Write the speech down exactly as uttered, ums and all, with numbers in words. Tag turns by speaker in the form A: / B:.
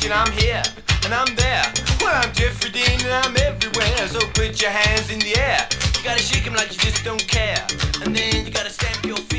A: and I'm here, and I'm there. Well, I'm Jeffrey Dean and I'm everywhere. So put your hands in the air. You gotta shake 'em like you just don't care. And then you gotta stamp your feet.